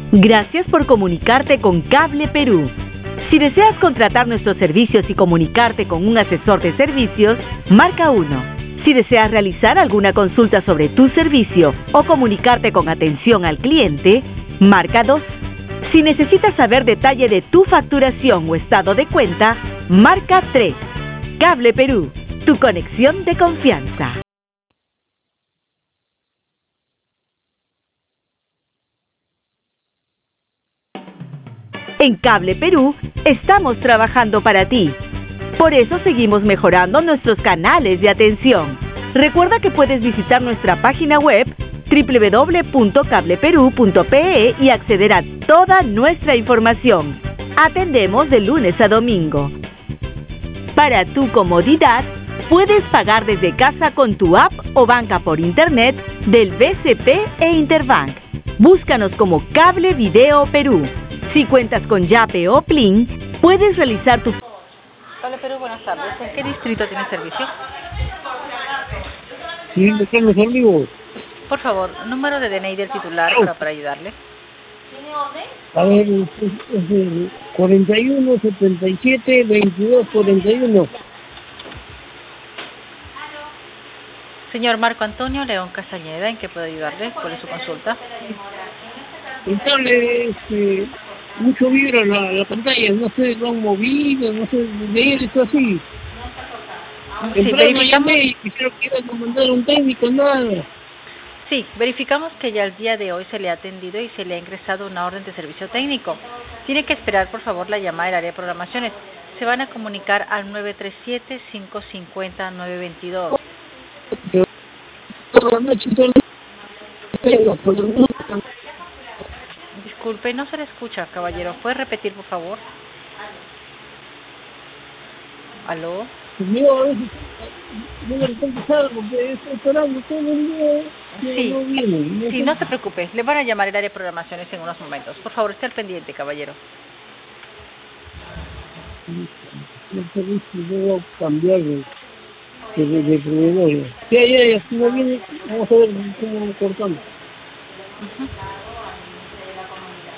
Gracias por comunicarte con Cable Perú. Si deseas contratar nuestros servicios y comunicarte con un asesor de servicios, marca 1. Si deseas realizar alguna consulta sobre tu servicio o comunicarte con atención al cliente, marca 2. Si necesitas saber detalle de tu facturación o estado de cuenta, marca 3. Cable Perú, tu conexión de confianza. En Cable Perú estamos trabajando para ti. Por eso seguimos mejorando nuestros canales de atención. Recuerda que puedes visitar nuestra página web www.cableperu.pe y acceder a toda nuestra información. Atendemos de lunes a domingo. Para tu comodidad, puedes pagar desde casa con tu app o banca por internet del BCP e Interbank. Búscanos como Cable Video Perú. Si cuentas con Yape o Plin, puedes realizar tu... Cable Perú, buenas tardes. ¿En qué distrito tiene servicio? Sí, Carlos Olivos. Por favor, número de DNI del titular para ayudarle. A ver, es el 41 77 22 41. Señor Marco Antonio León Castañeda, ¿en qué puedo ayudarle? ¿Cuál es su consulta? Entonces, mucho vibra la pantalla, no sé, lo han movido, no sé, leer eso así. Sí, verificamos. Y quisiera que iban a mandar un técnico, nada. Sí, verificamos que ya el día de hoy se le ha atendido y se le ha ingresado una orden de servicio técnico. Tiene que esperar, por favor, la llamada del área de programaciones. Se van a comunicar al 937-550-922. Toda la noche, Disculpe, no se le escucha, caballero. ¿Puede repetir, por favor? ¿Aló? Yo a veces no me salgo porque estoy esperando todo el día. Sí, no viene, sí, no se preocupe. Le van a llamar el área de programaciones en unos momentos. Por favor, esté al pendiente, caballero. No sé si voy a cambiar de proveedor. Ya, si no viene, vamos a ver cómo lo cortamos.